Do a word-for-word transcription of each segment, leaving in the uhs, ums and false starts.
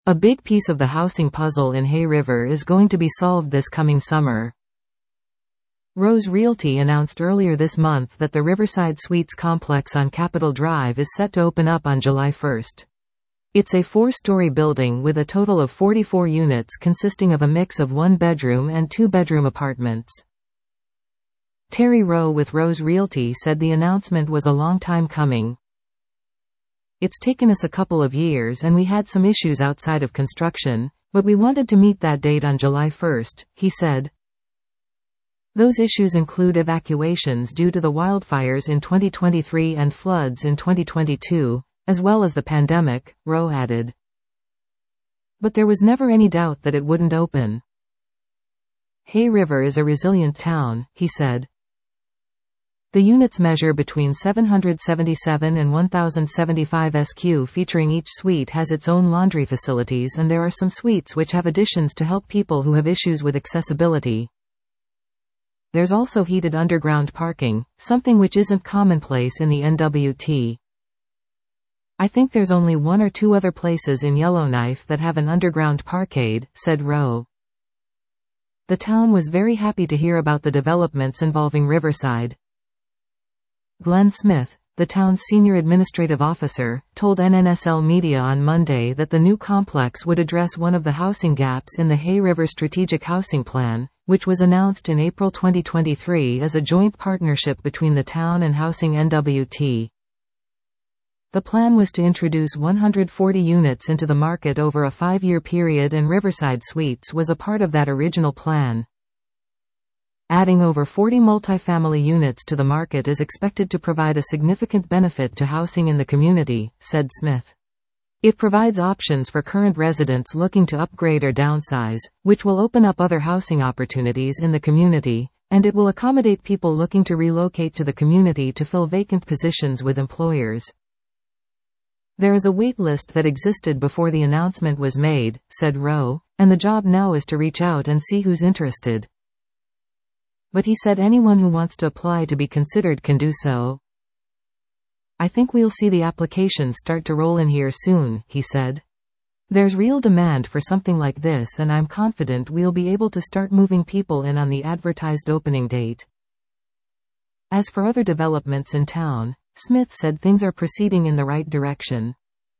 A big piece of the housing puzzle in Hay River is going to be solved this coming summer. Rose Realty announced earlier this month that the Riverside Suites complex on Capitol Drive is set to open up on July first. It's a four-story building with a total of forty-four units consisting of a mix of one-bedroom and two-bedroom apartments. Terry Rowe with Rose Realty said the announcement was a long time coming. It's taken us a couple of years and we had some issues outside of construction, but we wanted to meet that date on July first, he said. Those issues include evacuations due to the wildfires in twenty twenty-three and floods in twenty twenty-two, as well as the pandemic, Rowe added. But there was never any doubt that it wouldn't open. Hay River is a resilient town, he said. The units measure between seven hundred seventy-seven and one thousand seventy-five square feet featuring each suite has its own laundry facilities and there are some suites which have additions to help people who have issues with accessibility. There's also heated underground parking, something which isn't commonplace in the N W T. I think there's only one or two other places in Yellowknife that have an underground parkade, said Rowe. The town was very happy to hear about the developments involving Riverside. Glenn Smith, the town's senior administrative officer, told N N S L Media on Monday that the new complex would address one of the housing gaps in the Hay River Strategic Housing Plan, which was announced in April twenty twenty-three as a joint partnership between the town and Housing N W T. The plan was to introduce one hundred forty units into the market over a five-year period and Riverside Suites was a part of that original plan. Adding over forty multifamily units to the market is expected to provide a significant benefit to housing in the community, said Smith. It provides options for current residents looking to upgrade or downsize, which will open up other housing opportunities in the community, and it will accommodate people looking to relocate to the community to fill vacant positions with employers. There is a wait list that existed before the announcement was made, said Rowe, and the job now is to reach out and see who's interested. But he said anyone who wants to apply to be considered can do so. I think we'll see the applications start to roll in here soon, he said. There's real demand for something like this and I'm confident we'll be able to start moving people in on the advertised opening date. As for other developments in town, Smith said things are proceeding in the right direction.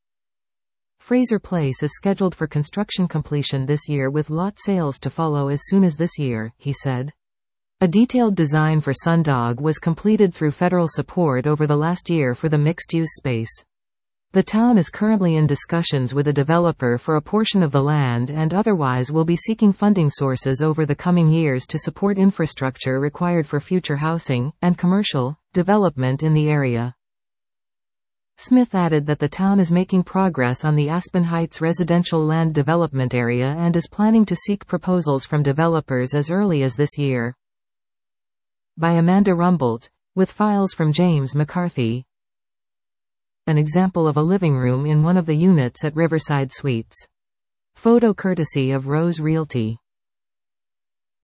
Fraser Place is scheduled for construction completion this year with lot sales to follow as soon as this year, he said. A detailed design for Sundog was completed through federal support over the last year for the mixed-use space. The town is currently in discussions with a developer for a portion of the land and otherwise will be seeking funding sources over the coming years to support infrastructure required for future housing and commercial development in the area. Smith added that the town is making progress on the Aspen Heights residential land development area and is planning to seek proposals from developers as early as this year. By Amanda Rumbold, with files from James McCarthy. An example of a living room in one of the units at Riverside Suites. Photo courtesy of Rose Realty.